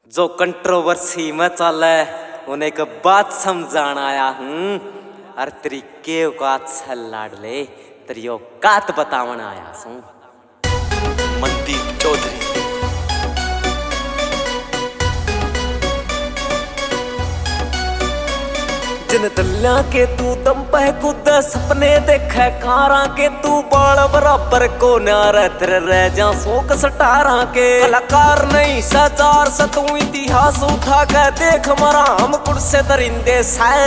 जो कंट्रोवर्सी में चले उन्हें एक बात समझाना आया हूँ। और तेरी के औकात से लाडले तेरी औकात बतावन आया हूँ। मनदीप चौधरी। जिन दलिया के तू दम पे कूद सपने देखे कारा के तू बाल बराबर को नारा तेरे रह जा सोक सटारा के कलाकार नहीं सचार से तू इतिहास उठा के देख मरा हम कुर्से दरिंदे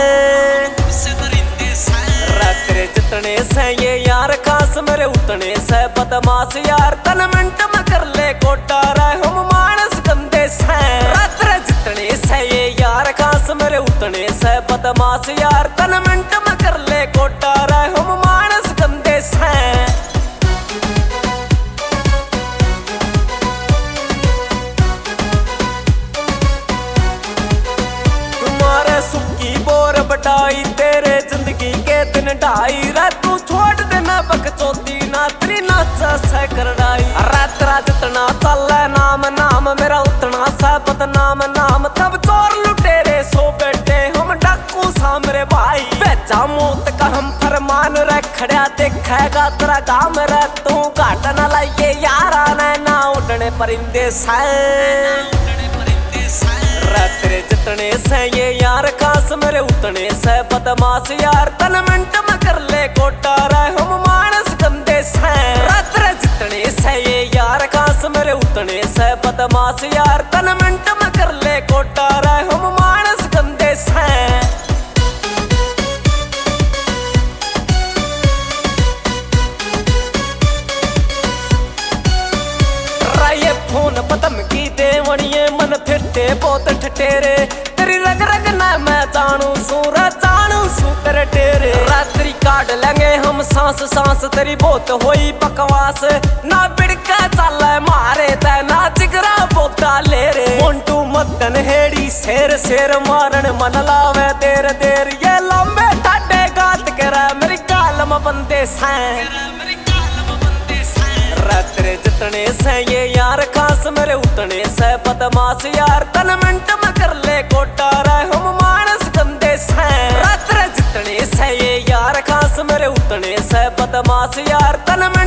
तेरे जितने से ये यार खास मेरे उतने से बदमाश यार तन मिनट में कर ले कोटा रहे हम मानस गंदे से तेरे जितने से ये यार खास मेरे उतने से बदमाश यार तन मिनट में कर ले कोटा रहे हम मानस गंदे से तुम्हारे सुखी बोर बटाई तेरे जिंदगी के दिन ढाई रे तू छोड़ देना बकचोदी ना तेरी नाचा से करड़ाई तेरा जितना चल नाम नाम मेरा उतना सा बदनाम नाम तब चोर लुटेरे सो बैठे हम डाकू सा मेरे भाई बेचा मौत का हम फरमान रे खड़ा देखेगा तेरा गाम रे तू घाट न लाइए यारा ना उड़ने परिंदे से तेरे जितने से ये यार खास मेरे उतने से बदमाश यार तन मिनट में कर ले कोटा रहे हम मानस गंदे से तेरे जितने से ये यार खास मेरे उतने से बदमाश यार तन मिनट में कर ले कोटा रहे हम मानस गंदे से ये फोन पतम की देवणिये मन फिरते बहुत ठटेरे तेरी रग रग ना मैं जानू सूरा जानू सू तेरे टेरे रात्रि काट लेंगे हम सांस सांस तेरी बहुत होई बकवास ना बिड़का चल मारे ते ना जिगरा बोता ले रे मोंटू मदन हेड़ी शेर शेर मारन मन लावे देर देर ये लंबे ठाडे गात करे मेरी गाल में बंदे सैं तेरे जितने से ये यार खास मेरे उतने से बदमाश यार तन मिनट में कर ले कोटा रहे हम मानस गंदे से तेरे जितने से ये यार खास मेरे उतने से बदमाश यार तन